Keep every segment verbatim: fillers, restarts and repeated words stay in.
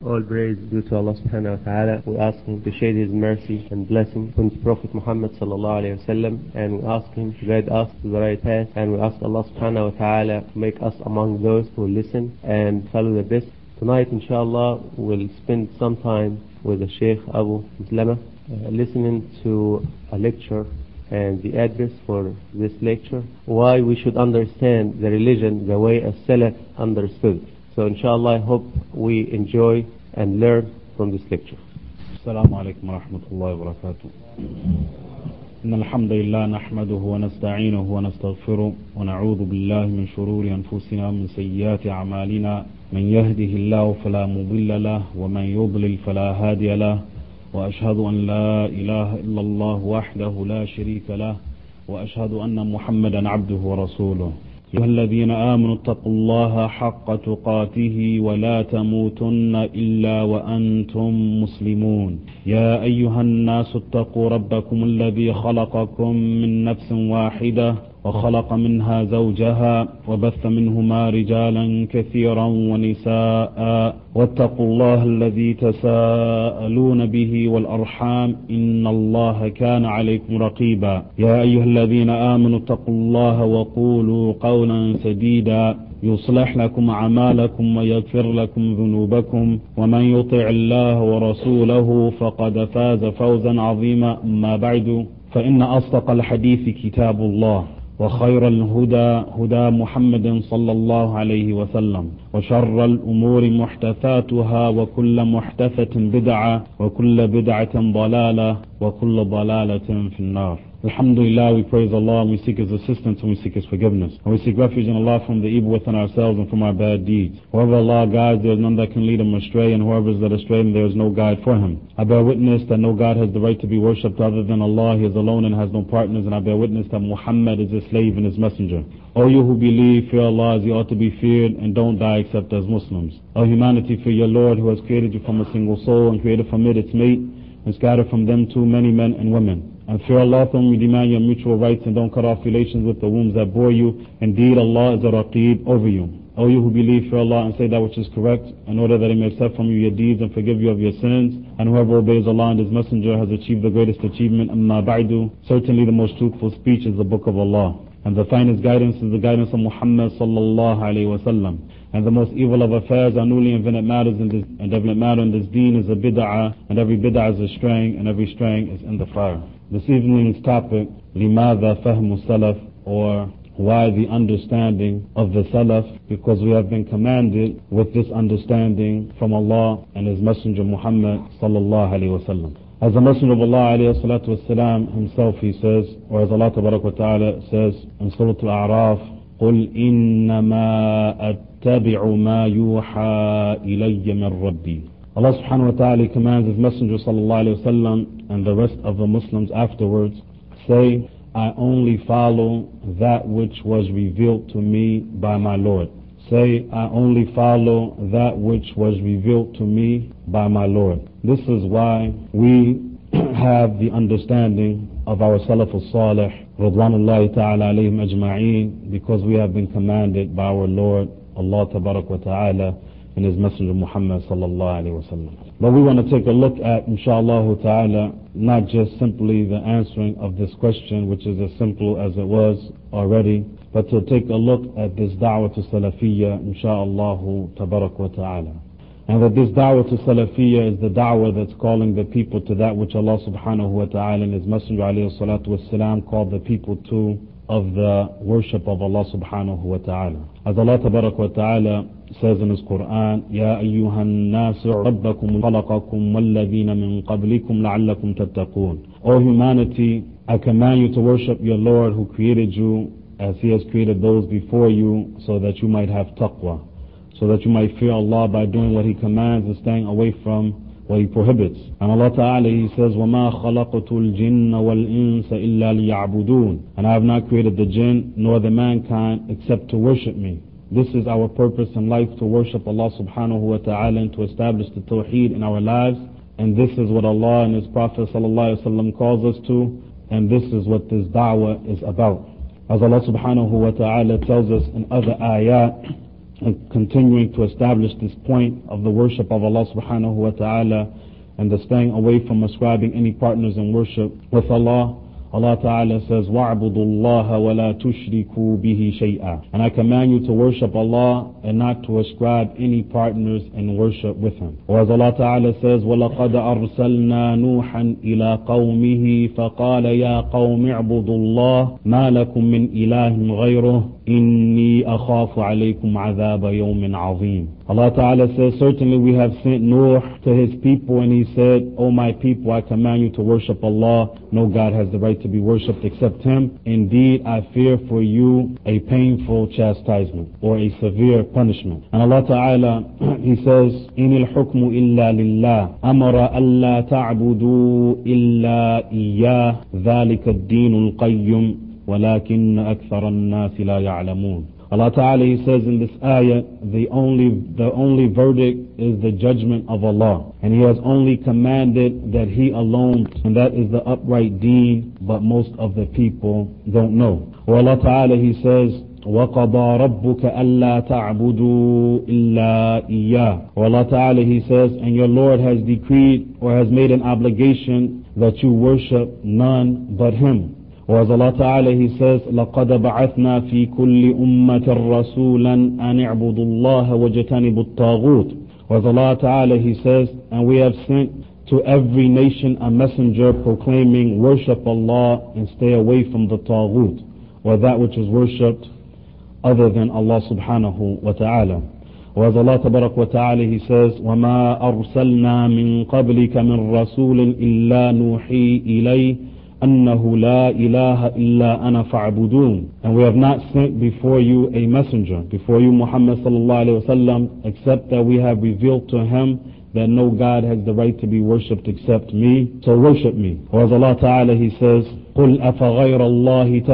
All praise due to Allah subhanahu wa ta'ala. We ask Him to shade His mercy and blessing on His Prophet Muhammad sallallahu alayhi wa sallam, and we ask Him to guide us to the right path, and we ask Allah subhanahu wa ta'ala to make us among those who listen and follow the best. Tonight inshallah we'll spend some time with the Sheikh Abu Muslama uh, listening to a lecture and the address for this lecture, why we should understand the religion the way as Salaf understood. So inshallah I hope we enjoy and learn from this lecture. السلام عليكم ورحمة الله وبركاته. إن الحمد لله نحمده ونستعينه ونستغفره ونعوذ بالله من شرور أنفسنا ومن سيئات أعمالنا. من يهده الله فلا مضل له ومن يضلل فلا هادي له، وأشهد أن لا إله إلا الله وحده لا شريك له، وأشهد أن محمدا عبده ورسوله. أيها الذين آمنوا اتقوا الله حق تقاته ولا تموتن إلا وأنتم مسلمون. يا أيها الناس اتقوا ربكم الذي خلقكم من نفس واحدة وخلق منها زوجها وبث منهما رجالا كثيرا ونساء، واتقوا الله الذي تساءلون به والأرحام إن الله كان عليكم رقيبا. يا أيها الذين آمنوا اتقوا الله وقولوا قولا سديدا يصلح لكم أعمالكم ويغفر لكم ذنوبكم، ومن يطع الله ورسوله فقد فاز فوزا عظيما. أما بعد، فإن أصدق الحديث كتاب الله، وخير الهدى هدى محمد صلى الله عليه وسلم، وشر الأمور محدثاتها، وكل محدثة بدعة، وكل بدعة ضلالة، وكل ضلالة في النار. Alhamdulillah, we praise Allah, we seek His assistance and we seek His forgiveness. And we seek refuge in Allah from the evil within ourselves and from our bad deeds. Whoever Allah guides, there is none that can lead him astray, and whoever is led astray, there is no guide for him. I bear witness that no God has the right to be worshipped other than Allah. He is alone and has no partners, and I bear witness that Muhammad is His slave and His messenger. O you who believe, fear Allah as you ought to be feared, and don't die except as Muslims. O humanity, fear your Lord who has created you from a single soul and created from it its mate, and scattered from them too many men and women. And fear Allah from you demand your mutual rights, and don't cut off relations with the wombs that bore you. Indeed, Allah is a Raqib over you. O you who believe, fear Allah and say that which is correct, in order that He may accept from you your deeds and forgive you of your sins. And whoever obeys Allah and His Messenger has achieved the greatest achievement. Amma ba'du, certainly the most truthful speech is the Book of Allah, and the finest guidance is the guidance of Muhammad sallallahu alayhi wa sallam. And the most evil of affairs are newly invented matters, in this, and every matter in this deen is a bid'ah, and every bid'ah is a straying, and every straying is in the fire. This evening's topic, لماذا فهم السلف, or why the understanding of the Salaf, because we have been commanded with this understanding from Allah and His Messenger Muhammad sallallahu alayhi wa sallam. As the Messenger of Allah alayhi salatu wasalam himself, he says, or as Allah tabarak wa ta'ala says in Surah Al-A'raf, قُلْ إِنَّمَا أَتَّبِعُ مَا يُوحَى إِلَيَّ مِنْ رَبِّي. Allah subhanahu wa ta'ala commands His Messenger sallallahu alayhi wa sallam and the rest of the Muslims afterwards, say, I only follow that which was revealed to me by my Lord. Say, I only follow that which was revealed to me by my Lord. This is why we have the understanding of our Salaf al-Salih, Ridwanullahi ta'ala alayhim ajma'een, because we have been commanded by our Lord, Allah tabarak wa ta'ala, and His Messenger Muhammad sallallahu alayhi wa sallam. But we want to take a look at, inshallah ta'ala, not just simply the answering of this question, which is as simple as it was already, but to take a look at this da'wah to salafiyya, inshallah tabarak wa ta'ala. And that this da'wah to salafiyya is the da'wah that's calling the people to that which Allah subhanahu wa ta'ala and His Messenger alayhi salatu wa salam called the people to, of the worship of Allah subhanahu wa ta'ala. As Allah tabarak wa ta'ala says in His Quran, Ya ayyuhan nasu rabbakum khalaqakum walladhina min qablikum la'allakum tattaqun. O humanity, I command you to worship your Lord who created you as He has created those before you, so that you might have taqwa, so that you might fear Allah by doing what He commands and staying away from what He prohibits. And Allah Ta'ala, He says, وَمَا خَلَقْتُ الْجِنَّ وَالْإِنسَ إِلَّا لِيَعْبُدُونَ. And I have not created the jinn nor the mankind except to worship me. This is our purpose in life, to worship Allah subhanahu wa ta'ala and to establish the tawheed in our lives. And this is what Allah and His Prophet sallallahu alaihi wasallam calls us to, and this is what this da'wah is about. As Allah subhanahu wa ta'ala tells us in other ayat, and continuing to establish this point of the worship of Allah subhanahu wa ta'ala and the staying away from ascribing any partners in worship with Allah. Allah Ta'ala says, وَاعْبُدُوا اللَّهَ وَلَا تُشْرِكُوا بِهِ شَيْئًا. And I command you to worship Allah and not to ascribe any partners in worship with Him. Or as Allah Ta'ala says, وَلَقَدْ أَرْسَلْنَا نُوحًا إِلَىٰ قَوْمِهِ فَقَالَ يَا قَوْمِ اعْبُدُوا اللَّهَ مَا لَكُم مِّنْ إِلَٰهٍ غَيْرُهُ إِنِّي أَخَافُ عَلَيْكُمْ عَذَابَ يَوْمٍ عَظِيمٍ. Allah Ta'ala says, certainly we have sent Nuh to his people, and he said, O my people, I command you to worship Allah. No God has the right to be worshipped except Him. Indeed, I fear for you a painful chastisement or a severe punishment. And Allah Ta'ala, He says, إِنِ الْحُكْمُ إِلَّا لِلَّهِ أَمَرَ أَلَّا تَعْبُدُوا إِلَّا إِيَّاهُ ذَلِكَ الدِّينُ الْقَيِّمُ وَلَكِنَّ أَكْثَرَ النَّاسِ لَا يَعْلَمُونَ. Allah Ta'ala, He says in this ayah, the only, the only verdict is the judgment of Allah. And He has only commanded that He alone, and that is the upright deen, but most of the people don't know. Or Allah Ta'ala, He says, وَقَضَى رَبُّكَ أَلَّا تَعْبُدُوا إِلَّا إِيَّاهُ. Or Allah Ta'ala, He says, and your Lord has decreed or has made an obligation that you worship none but Him. Or as Allah Ta'ala, He says, لَقَدْ بَعَثْنَا فِي كُلِّ أُمَّةٍ رَسُولًا أَنِ اعْبُدُوا اللَّهَ وَاجْتَنِبُوا الطَّاغُوتَ. Or as Allah Ta'ala, He says, and we have sent to every nation a messenger proclaiming, worship Allah and stay away from the Taghut, or that which is worshipped other than Allah Subhanahu wa Ta'ala. Or as Allah Tabarak wa Ta'ala, He says, وَمَا أَرْسَلْنَا مِن قَبْلِكَ مِن رَسُولٍ إِلَّا نُوحِي إِلَيْهِ أَنَّهُ لَا إِلَهَ إِلَّا أَنَا فَاعْبُدُونَ. And we have not sent before you a messenger, before you Muhammad sallallahu alayhi wa sallam, except that we have revealed to him that no God has the right to be worshipped except me, so worship me. Or as Allah Ta'ala, He says, قُلْ أَفَغَيْرَ اللَّهِ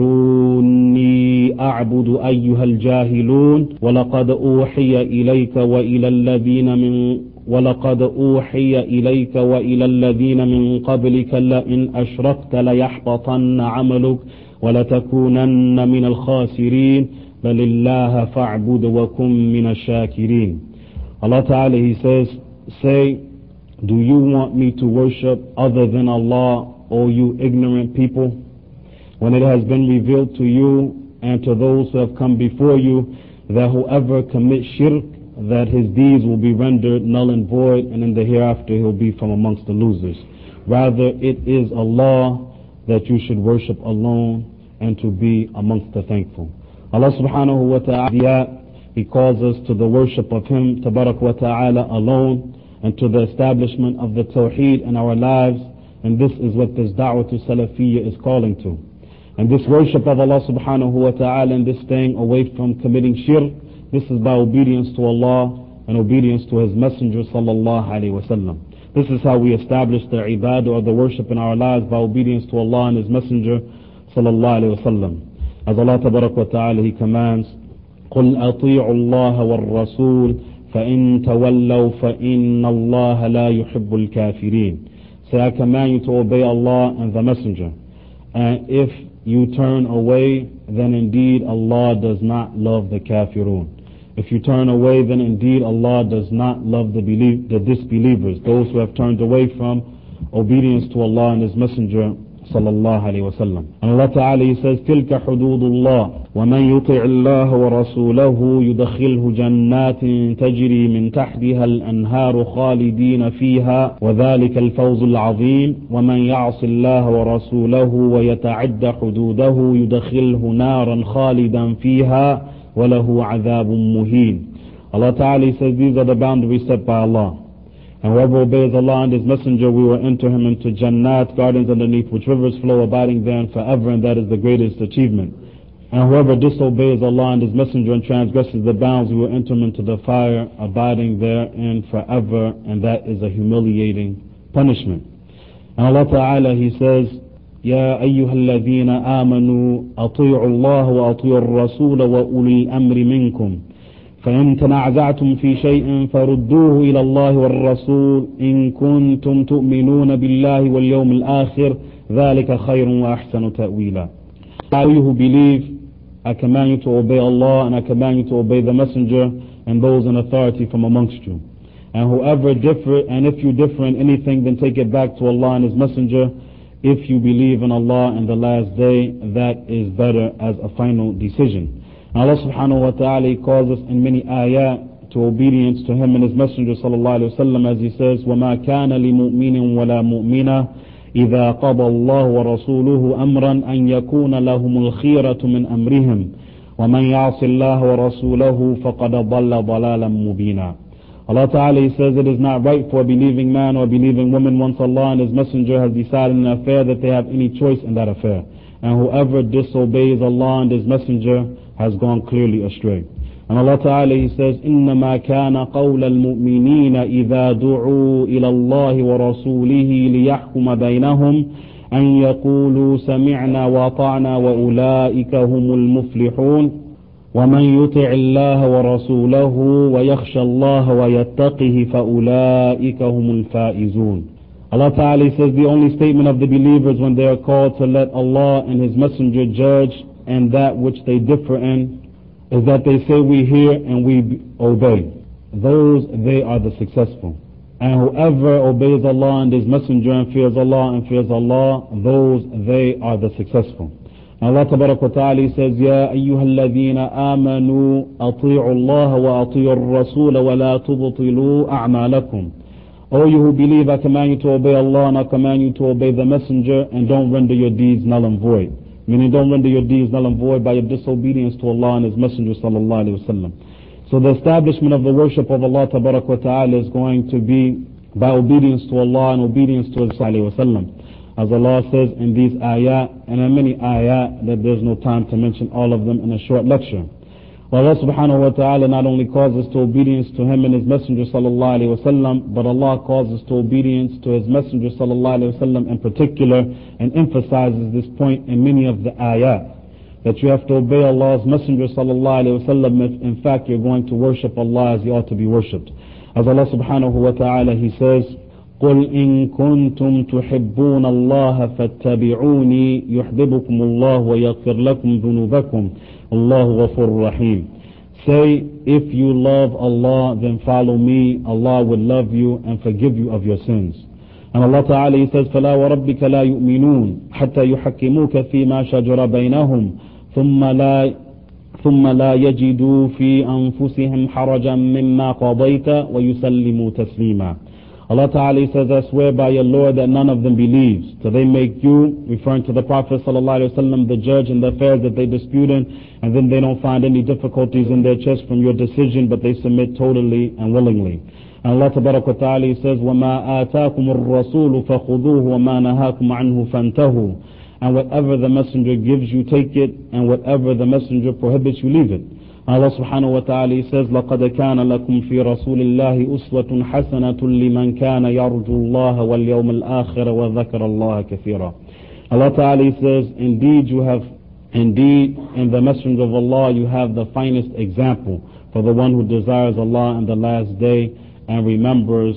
تَأْمُرُونِّي أَعْبُدُ أَيُّهَا الْجَاهِلُونَ وَلَقَدْ أُوحِيَ إِلَيْكَ وَإِلَى الَّذِينَ مِن وَلَقَدْ أُوحِيَ إِلَيْكَ وَإِلَى الَّذِينَ مِن قَبْلِكَ لَئِنْ أَشْرَكْتَ لَيَحْبَطَنَّ عَمَلُكَ وَلَتَكُونَنَّ مِنَ الْخَاسِرِينَ بَلِ اللَّهَ فَاعْبُدْ وَكُن مِنَ الشَّاكِرِينَ. Allah Ta'ala, He says, say, do you want me to worship other than Allah, O you ignorant people? When it has been revealed to you and to those who have come before you that whoever commits shirk, that his deeds will be rendered null and void, and in the hereafter he'll be from amongst the losers. Rather, it is Allah that you should worship alone and to be amongst the thankful. Allah Subhanahu wa Ta'ala, He calls us to the worship of Him, Tabarak wa Ta'ala, alone, and to the establishment of the Tawheed in our lives. And this is what this Da'wah to Salafiyya is calling to. And this worship of Allah Subhanahu wa Ta'ala and this staying away from committing shirk, this is by obedience to Allah and obedience to His Messenger sallallahu alayhi wa sallam. This is how we establish the ibadah or the worship in our lives, by obedience to Allah and His Messenger sallallahu alayhi wa sallam. As Allah Tabarak wa Ta'ala, He commands, قُلْ أَطِيعُوا اللَّهَ وَالرَّسُولَ فَإِن تَوَلَّوْا فَإِنَّ اللَّهَ لَا يُحِبُّ الْكَافِرِينَ. Say, I command you to obey Allah and the Messenger. And if you turn away, then indeed Allah does not love the kafirun. If you turn away, then indeed Allah does not love the, believe, the disbelievers, those who have turned away from obedience to Allah and His Messenger sallallahu alayhi wa sallam. And Allah Ta'ala, He says, تِلْكَ حُدُودُ اللَّهِ وَمَنْ يُطِعِ اللَّهَ وَرَسُولَهُ يُدْخِلْهُ جَنَّاتٍ تَجْرِي مِنْ تَحْتِهَا الْأَنْهَارُ خَالِدِينَ فِيهَا وَذَلِكَ الْفَوْزُ الْعَظِيمُ وَمَنْ يَعْصِ اللَّهَ وَرَسُولَهُ وَيَتَعَدَّ حُدُودَهُ يُدْخِلْهُ نَارًا خَالِدًا فِيهَا وَلَهُ عَذَابٌ مُهِينٌ. Allah Ta'ala says, these are the boundaries set by Allah. And whoever obeys Allah and His Messenger, we will enter him into Jannat, gardens underneath which rivers flow, abiding therein forever, and that is the greatest achievement. And whoever disobeys Allah and His Messenger and transgresses the bounds, we will enter him into the fire, abiding therein forever, and that is a humiliating punishment. And Allah Ta'ala, He says, يا أيها الذين آمنوا أطيعوا الله وأطيعوا الرسول وأولي الأمر منكم فإن تنازعتم في شيء فردوه إلى الله والرسول إن كنتم تؤمنون بالله واليوم الآخر ذلك خير وأحسن تأويلا. All you who believe, I command you to obey Allah, and I command you to obey the Messenger and those in authority from amongst you. And whoever differ, and if you differ in anything, then take it back to Allah and His Messenger. If you believe in Allah and the last day, that is better as a final decision. And Allah subhanahu wa ta'ala calls us in many ayat to obedience to Him and His Messenger sallallahu alayhi wa sallam, as He says, وَمَا كَانَ لِمُؤْمِنٍ وَلَا مُؤْمِنَةٍ إذا قضى الله ورسوله أمرا أن يكون لهم الخيرة من أمرهم ومن يعص الله ورسوله فقد ضل ضلالا مبينا. Allah Ta'ala says it is not right for a believing man or a believing woman, once Allah and His Messenger has decided an affair, that they have any choice in that affair. And whoever disobeys Allah and His Messenger has gone clearly astray. And Allah Ta'ala He says, إِنَّمَا كَانَ قَوْلَ الْمُؤْمِنِينَ إِذَا دُعُوا إِلَى اللَّهِ وَرَسُولِهِ لِيَحْكُمَ بَيْنَهُمْ أَنْ يَقُولُوا سَمِعْنَا وَأَطَعْنَا وَأُولَئِكَ هُمُ الْمُفْلِحُونَ وَمَنْ يُطِعِ اللَّهَ وَرَسُولَهُ وَيَخْشَى اللَّهَ وَيَتَّقِهِ فَأُولَئِكَ هُمُ الْفَائِزُونَ. Allah Ta'ala says the only statement of the believers when they are called to let Allah and His Messenger judge and that which they differ in is that they say, we hear and we obey. Those, they are the successful. And whoever obeys Allah and His Messenger and fears Allah and fears Allah, those, they are the successful. And Allah Tabarak wa Ta'ala says, يَا أَيُّهَا الَّذِينَ آمَنُوا أَطِيعُوا اللَّهَ وَأَطِيعُوا الرَّسُولَ وَلَا تُبْطِلُوا أَعْمَالَكُمْ. O you who believe, I command you to obey Allah and I command you to obey the Messenger, and don't render your deeds null and void. Meaning, don't render your deeds null and void by your disobedience to Allah and His Messenger sallallahu alaihi wasallam. So the establishment of the worship of Allah Tabarak wa Ta'ala is going to be by obedience to Allah and obedience to His sallallahu alaihi wasallam. As Allah says in these ayat, and in many ayat that there's no time to mention all of them in a short lecture. Well, Allah subhanahu wa ta'ala not only calls us to obedience to Him and His Messenger sallallahu alaihi wasallam, but Allah calls us to obedience to His Messenger sallallahu alaihi wasallam in particular, and emphasizes this point in many of the ayat, that you have to obey Allah's Messenger sallallahu alaihi wasallam if in fact you're going to worship Allah as He ought to be worshipped. As Allah subhanahu wa ta'ala He says, قُلْ إِن كُنتُمْ تُحِبُّونَ اللَّهَ فَاتَّبِعُونِي يُحْبِبُكُمُ اللَّهُ وَيَغْفِرْ لَكُمْ ذُنُوبَكُمْ Allahu Ghafur Rahim. Say, if you love Allah, then follow me. Allah will love you and forgive you of your sins. And Allah Ta'ala He says, فَلَا وَرَبِّكَ لَا يُؤْمِنُونَ حَتَّى يُحَكِّمُوكَ فِي مَا شَجَرَ بَيْنَهُمْ ثُمَّ لَا ثُمَّ لَا يَجِدُوا فِي أَنفُسِهِمْ حَرَجًا مِمَّا قَضَيْتَ وَيُسَلِّمُوا تَسْلِيمًا. Allah Ta'ala says, I swear by your Lord that none of them believes, till they make you, referring to the Prophet sallallahu alaihi wasallam, the judge in the affairs that they dispute in, and then they don't find any difficulties in their chest from your decision, but they submit totally and willingly. And Allah Tabarak wa Ta'ala says, وَمَا آتَاكُمُ الرَّسُولُ فَخُذُوهُ وَمَا نَهَاكُمْ عَنْهُ فَانْتَهُوا. And whatever the Messenger gives you, take it, and whatever the Messenger prohibits you, leave it. Allah subhanahu wa ta'ala says, لَقَدْ كَانَ لَكُمْ فِي رَسُولِ اللَّهِ أُسْوَةٌ حَسَنَةٌ لِمَنْ كَانَ يَرْجُو اللَّهَ وَالْيَوْمَ الْآخِرَ وَذَكَرَ اللَّهَ كَثِيرًا. Allah Ta'ala says, indeed you have, indeed in the Messenger of Allah you have the finest example for the one who desires Allah and the last day and remembers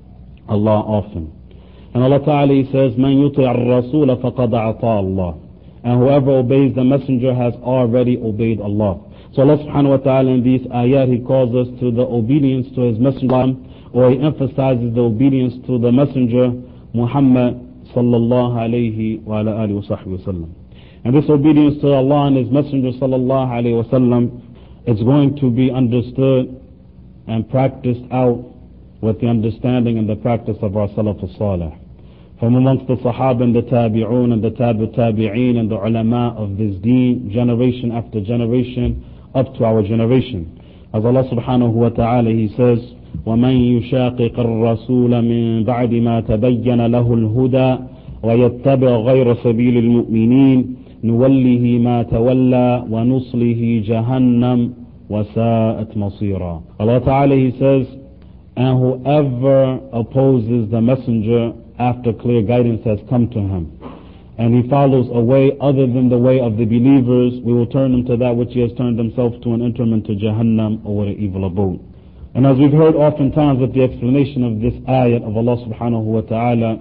Allah often. And Allah Ta'ala says, مَنْ يُطِعَ الرَّسُولَ فَقَدْ أَعْطَى اللَّهِ. And whoever obeys the Messenger has already obeyed Allah. So Allah subhanahu wa ta'ala in these ayat, He calls us to the obedience to His Messenger, or He emphasizes the obedience to the Messenger Muhammad sallallahu alayhi wa ala alihi wa sahbihi wa sallam. And this obedience to Allah and His Messenger sallallahu alayhi wa sallam, it's going to be understood and practiced out with the understanding and the practice of our Salaf al-Salih. From amongst the Sahaba and the Tabi'un and the Tabi' Tabi'een and the Ulama of this deen, generation after generation, up to our generation. As Allah subhanahu wa ta'ala He says, وَمَنْ يُشَاقِقَ الرَّسُولَ مِنْ بَعْدِ مَا تَبَيَّنَ لَهُ الْهُدَى وَيَتَّبِعْ غَيْرَ سَبِيلِ الْمُؤْمِنِينَ نُوَلِّهِ مَا تَوَلَّى وَنُصْلِهِ جَهَنَّمْ وَسَاءَتْ مَصِيرًا. Allah Ta'ala He says, and whoever opposes the Messenger after clear guidance has come to him, and he follows a way other than the way of the believers, we will turn him to that which he has turned himself to and enter him into Jahannam, or an evil abode. And as we've heard oftentimes with the explanation of this ayat of Allah subhanahu wa ta'ala,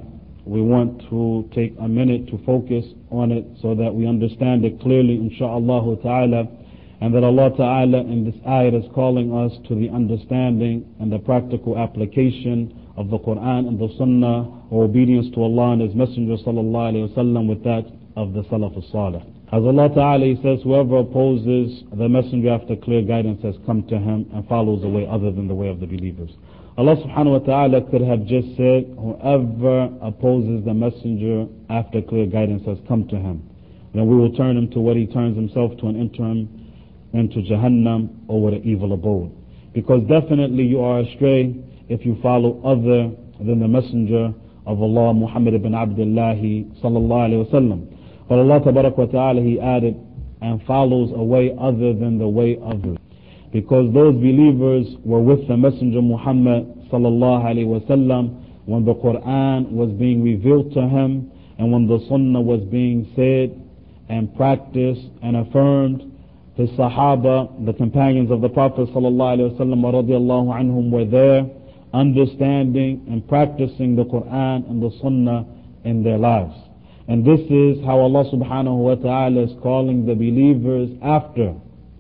we want to take a minute to focus on it so that we understand it clearly, insha'Allah ta'ala, and that Allah ta'ala in this ayat is calling us to the understanding and the practical application of the Quran and the Sunnah, or obedience to Allah and His Messenger sallallahu alayhi wa sallam with that of the Salaf as-Salih. As Allah ta'ala He says, whoever opposes the Messenger after clear guidance has come to him and follows a way other than the way of the believers. Allah subhanahu wa ta'ala could have just said, whoever opposes the Messenger after clear guidance has come to him. Then we will turn him to what he turns himself to and enter him into Jahannam, or what an evil abode. Because definitely you are astray if you follow other than the Messenger of Allah, Muhammad ibn Abdullah sallallahu alayhi wa sallam. But Allah tabarak wa ta'ala, He added, and follows a way other than the way of others. Because those believers were with the Messenger Muhammad sallallahu alayhi wa sallam when the Quran was being revealed to him, and when the Sunnah was being said and practiced and affirmed. His Sahaba, the companions of the Prophet sallallahu alayhi wa sallam radiyallahu anhum, were there, understanding and practicing the Quran and the Sunnah in their lives. And this is how Allah subhanahu wa ta'ala is calling the believers after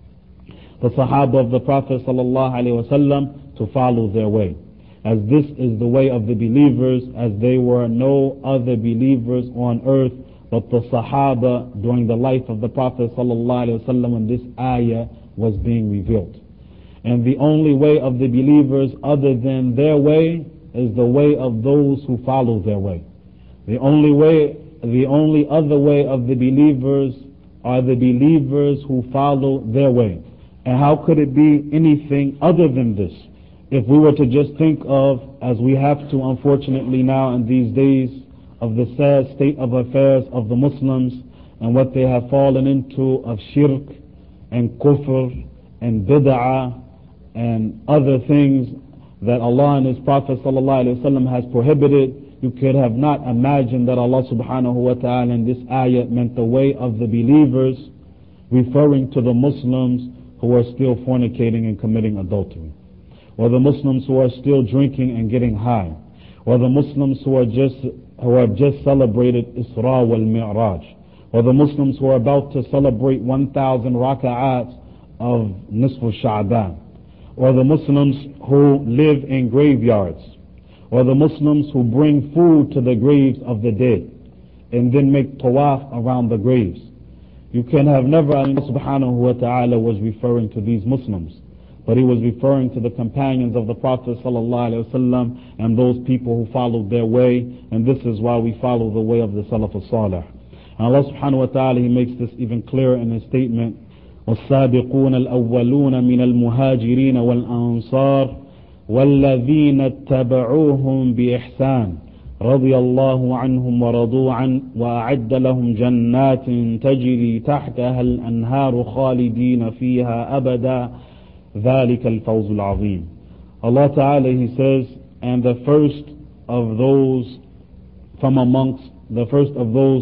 the Sahaba of the Prophet sallallahu alayhi wa sallam to follow their way. As this is the way of the believers, as they were no other believers on earth but the Sahaba during the life of the Prophet sallallahu alayhi wa sallam when this ayah was being revealed. And the only way of the believers other than their way is the way of those who follow their way. The only way, the only other way of the believers are the believers who follow their way. And how could it be anything other than this? If we were to just think of, as we have to unfortunately now in these days, of the sad state of affairs of the Muslims and what they have fallen into of shirk and kufr and bid'ah and other things that Allah and His Prophet sallallahu alaihi wasallam has prohibited, you could have not imagined that Allah subhanahu wa ta'ala in this ayah meant the way of the believers, referring to the Muslims who are still fornicating and committing adultery, or the Muslims who are still drinking and getting high, or the Muslims who are just who have just celebrated Isra wal Mi'raj, or the Muslims who are about to celebrate one thousand raka'ats of Nisfu Sha'ban, or the Muslims who live in graveyards, or the Muslims who bring food to the graves of the dead and then make tawaf around the graves. You can have never, Allah subhanahu wa ta'ala was referring to these Muslims, but He was referring to the companions of the Prophet sallallahu alaihi wasallam and those people who followed their way, and this is why we follow the way of the Salaf as-Salih. And Allah subhanahu wa ta'ala, He makes this even clearer in His statement, وَالسَّابِقُونَ الْأَوَّلُونَ مِنَ الْمُهَاجِرِينَ وَالْأَنصَارِ وَالَّذِينَ اتَّبَعُوهُمْ بِإِحْسَانٍ رضي الله عنهم ورضوا عنه وأعد لهم جنات تجري تحتها الأنهار خالدين فيها أبدا ذلك الفوز العظيم. Allah Ta'ala, He says, and the first of those from amongst the first of those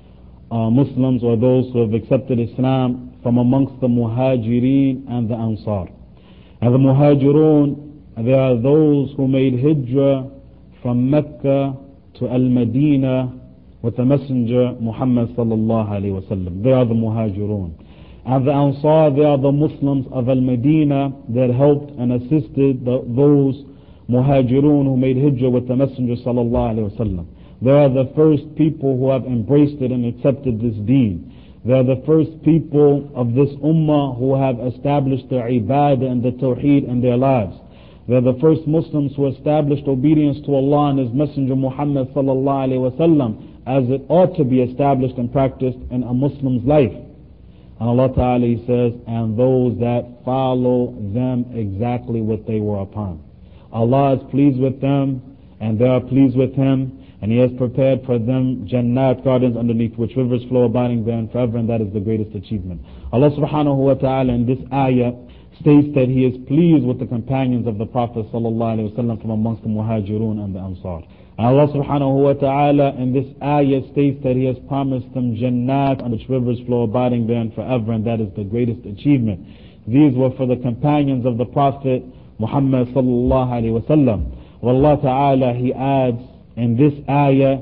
uh, Muslims or those who have accepted Islam from amongst the Muhajirin and the Ansar. And the Muhajirun, they are those who made hijrah from Mecca to Al-Madinah with the Messenger Muhammad sallallahu alayhi wa sallam. They are the Muhajirun. And the Ansar, they are the Muslims of Al-Madinah that helped and assisted the, those Muhajirun who made hijrah with the Messenger sallallahu alayhi wa sallam. They are the first people who have embraced it and accepted this deen. They are the first people of this ummah who have established the ibadah and the tawheed in their lives. They are the first Muslims who established obedience to Allah and His Messenger Muhammad sallallahu alayhi wa sallam as it ought to be established and practiced in a Muslim's life. And Allah Ta'ala, He says, and those that follow them exactly what they were upon. Allah is pleased with them and they are pleased with Him, and He has prepared for them Jannat, gardens underneath which rivers flow abiding therein forever, and that is the greatest achievement. Allah Subhanahu wa Ta'ala in this ayah states that He is pleased with the companions of the Prophet sallallahu alaihi wasallam from amongst the Muhajirun and the Ansar. And Allah Subhanahu wa Ta'ala in this ayah states that He has promised them Jannat on which rivers flow abiding therein forever, and that is the greatest achievement. These were for the companions of the Prophet Muhammad sallallahu alaihi wasallam. Allah Ta'ala, He adds in this ayah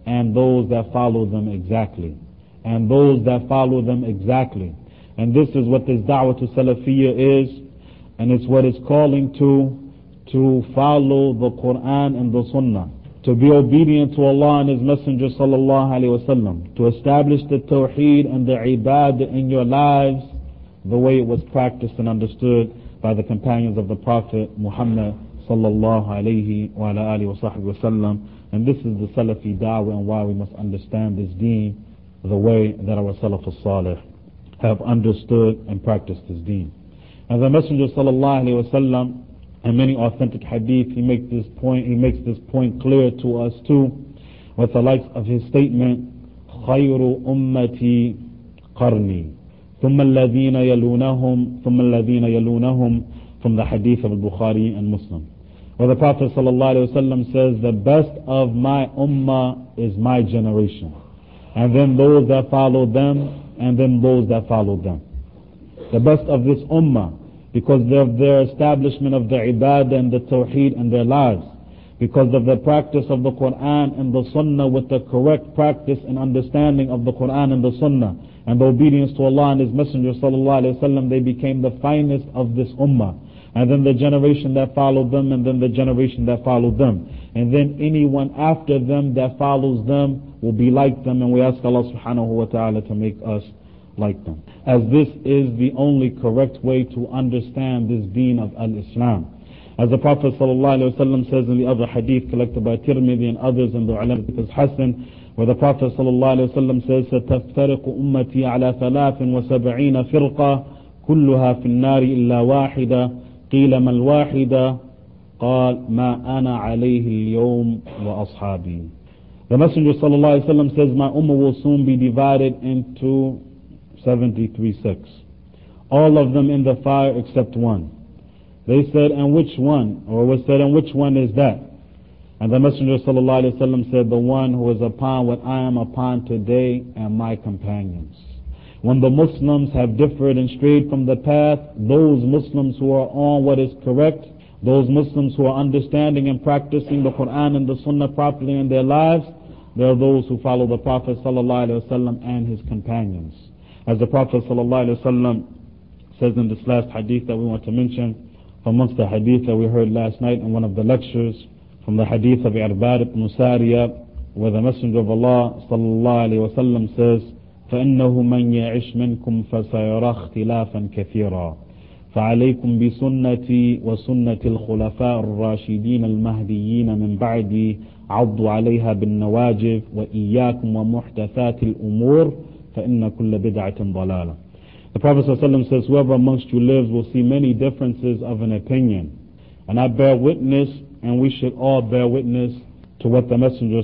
and those that follow them exactly. And those that follow them exactly. And this is what this da'wah to Salafiyya is, and it's what it's calling to, to follow the Quran and the Sunnah, to be obedient to Allah and His Messenger sallallahu alaihi wasallam, to establish the Tawheed and the Ibadah in your lives the way it was practiced and understood by the companions of the Prophet Muhammad sallallahu alaihi wa ala alihi wa sahbihi wasallam. And this is the Salafi da'wah, and why we must understand this deen the way that our Salaf al-Salih have understood and practiced this deen. And the Messenger sallallahu alaihi wasallam, in many authentic hadith, he makes this point. He makes this point clear to us too, with the likes of his statement, "Khayru ummati qarni, thumma alladhina yalunahum, thumma alladhina yalunahum," from the hadith of Bukhari and Muslim, where the Prophet sallallahu alaihi wasallam says, "The best of my ummah is my generation, and then those that follow them, and then those that follow them." The best of this ummah, because of their establishment of the ibadah and the tawheed in their lives, because of the practice of the Quran and the Sunnah with the correct practice and understanding of the Quran and the Sunnah, and the obedience to Allah and His Messenger sallallahu alaihi wasallam, they became the finest of this ummah. And then the generation that followed them, and then the generation that followed them, and then anyone after them that follows them will be like them. And we ask Allah subhanahu wa ta'ala to make us like them, as this is the only correct way to understand this deen of al-Islam. As the Prophet sallallahu alaihi wasallam says in the other hadith collected by Tirmidhi and others in the ulama is Hasan, where the Prophet sallallahu alaihi wasallam says, "Sataftariqu ummati ala thalathin wa sab'ina firqa, kulluha fi an-nari illa wahida, qila mal wahida, qal ma ana alayhi al-yawm wa ashabi." The Messenger sallallahu alaihi wasallam says, "My ummah will soon be divided into seventy-three sects, all of them in the fire except one." They said, "And which one?" Or was said, "And which one is that?" And the Messenger sallallahu alaihi wasallam said, "The one who is upon what I am upon today and my companions." When the Muslims have differed and strayed from the path, those Muslims who are on what is correct, those Muslims who are understanding and practicing the Quran and the Sunnah properly in their lives, they are those who follow the Prophet sallallahu alaihi wasallam and his companions. As the Prophet sallallahu alaihi wasallam says in this last hadith that we want to mention, amongst the hadith that we heard last night in one of the lectures, from the hadith of Irbad ibn Sariyah, where the Messenger of Allah sallallahu alaihi wasallam says, فَإِنَّهُ مَنْ يَعِشْ مِنْكُمْ فَسَيَرَى اخْتِلَافًا كَثِيرًا فَعَلَيْكُمْ بِسُنَّتِي وَسُنَّةِ الْخُلَفَاءِ الرَّاشِدِينَ الْمَهْدِيِّينَ مِنْ بَعْدِي عَضُّوا عَلَيْهَا بِالنَّوَاجِذِ وَإِيَّاكُمْ وَمُحْدَثَاتِ الْأُمُورِ فَإِنَّ كُلَّ بِدْعَةٍ ضَلَالَةٍ." The Prophet ﷺ says, "Whoever amongst you lives will see many differences of an opinion. And I bear witness, and we should all bear witness to what the Messenger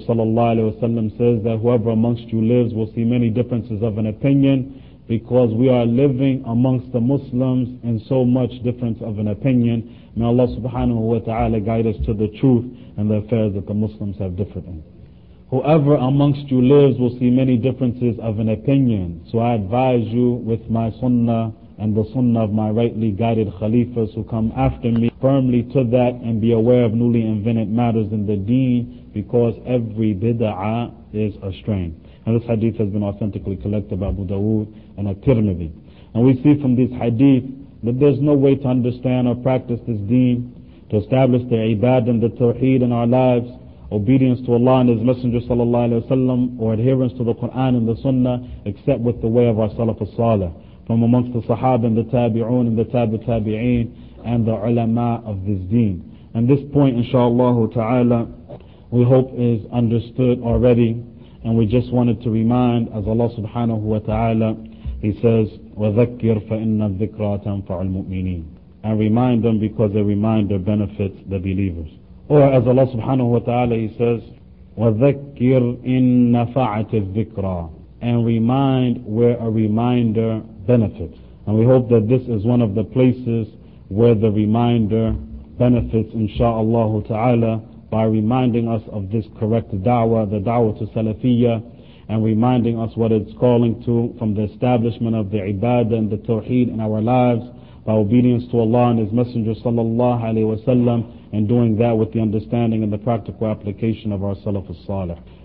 ﷺ says, that whoever amongst you lives will see many differences of an opinion, because we are living amongst the Muslims in so much difference of an opinion. May Allah subhanahu wa ta'ala guide us to the truth and the affairs that the Muslims have differed in. Whoever amongst you lives will see many differences of an opinion. So I advise you with my sunnah and the sunnah of my rightly guided Khalifas who come after me firmly to that, and be aware of newly invented matters in the deen, because every bid'ah is a strain." And this hadith has been authentically collected by Abu Dawood and At-Tirmidhi. And we see from this hadith that there's no way to understand or practice this deen, to establish the ibadah and the tawheed in our lives, obedience to Allah and His Messenger sallallahu alaihi wasallam, or adherence to the Quran and the Sunnah, except with the way of our Salaf al-Salih, from amongst the Sahaba and the Tabi'un and the Tabi' Tabi'een and the ulama of this deen. And this point, inshaAllah ta'ala, we hope is understood already, and we just wanted to remind, as Allah subhanahu wa ta'ala, He says, وَذَكِّرْ فَإِنَّ الذِّكْرَى تَنْفَعُ الْمُؤْمِنِينَ, and remind them because a reminder benefits the believers. Or as Allah subhanahu wa ta'ala, He says, وَذَكِّرْ إِن نَفَعَتِ الذِّكْرَى, and remind where a reminder benefits. And we hope that this is one of the places where the reminder benefits, insha'Allah ta'ala, by reminding us of this correct da'wah, the da'wah to Salafiyya, and reminding us what it's calling to from the establishment of the ibadah and the tawheed in our lives, by obedience to Allah and His Messenger sallallahu alaihi wasallam, and doing that with the understanding and the practical application of our Salaf al-Salih.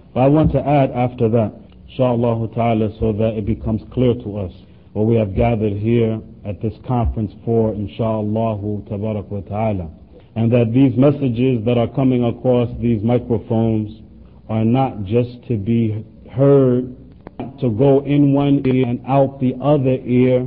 But I want to add after that, inshallah ta'ala, so that it becomes clear to us what we have gathered here at this conference for, inshallah tabarak wa ta'ala. And that these messages that are coming across these microphones are not just to be heard, to go in one ear and out the other ear,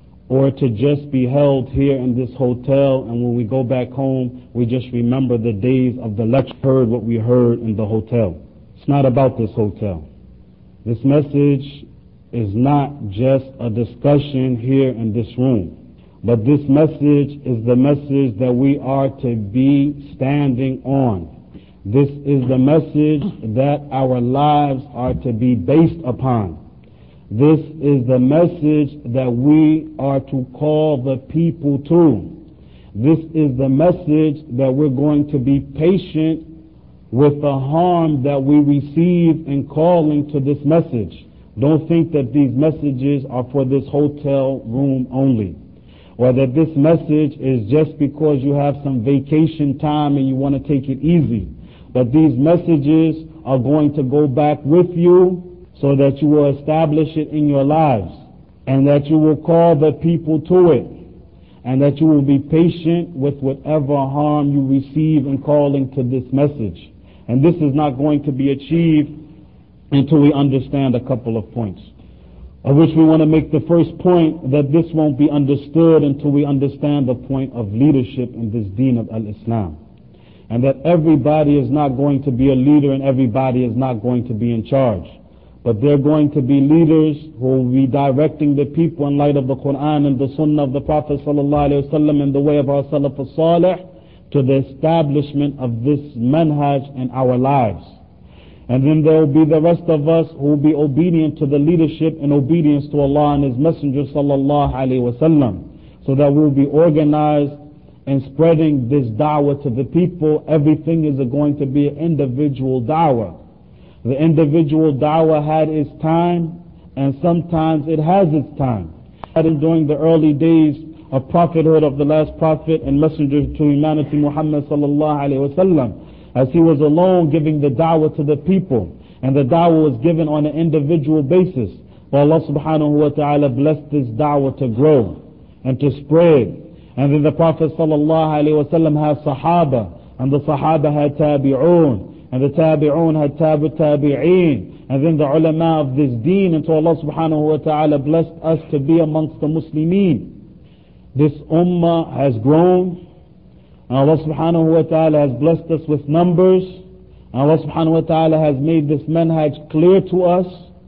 or to just be held here in this hotel, and when we go back home, we just remember the days of the lecture, heard what we heard in the hotel. It's not about this hotel. This message is not just a discussion here in this room, but this message is the message that we are to be standing on. This is the message that our lives are to be based upon. This is the message that we are to call the people to. This is the message that we're going to be patient with the harm that we receive in calling to this message. Don't think that these messages are for this hotel room only, or that this message is just because you have some vacation time and you want to take it easy. But these messages are going to go back with you so that you will establish it in your lives, and that you will call the people to it, and that you will be patient with whatever harm you receive in calling to this message. And this is not going to be achieved until we understand a couple of points, of which we want to make the first point, that this won't be understood until we understand the point of leadership in this deen of al-Islam. And that everybody is not going to be a leader and everybody is not going to be in charge. But they're going to be leaders who will be directing the people in light of the Quran and the Sunnah of the Prophet sallallahu alaihi wasallam and the way of our Salaf al-Salih to the establishment of this manhaj in our lives. And then there will be the rest of us who will be obedient to the leadership and obedience to Allah and His Messenger sallallahu alaihi wasallam, so that we will be organized in spreading this da'wah to the people. Everything is going to be an individual da'wah. The individual da'wah had its time, and sometimes it has its time. During the early days of prophethood of the last prophet and messenger to humanity, Muhammad sallallahu alaihi wasallam, as he was alone giving the da'wah to the people, and the da'wah was given on an individual basis. But Allah subhanahu wa ta'ala blessed this da'wah to grow and to spread. And then the Prophet sallallahu alaihi wasallam had Sahaba, and the Sahaba had Tabi'un, and the Tabi'un had Tabu Tabi'een, and then the ulama of this deen, until Allah subhanahu wa ta'ala blessed us to be amongst the Muslimin. This ummah has grown, and Allah subhanahu wa ta'ala has blessed us with numbers, and Allah subhanahu wa ta'ala has made this manhaj clear to us.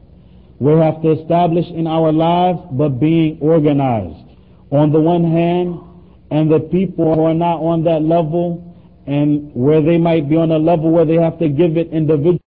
We have to establish in our lives, but being organized. On the one hand, and the people who are not on that level, and where they might be on a level where they have to give it individually.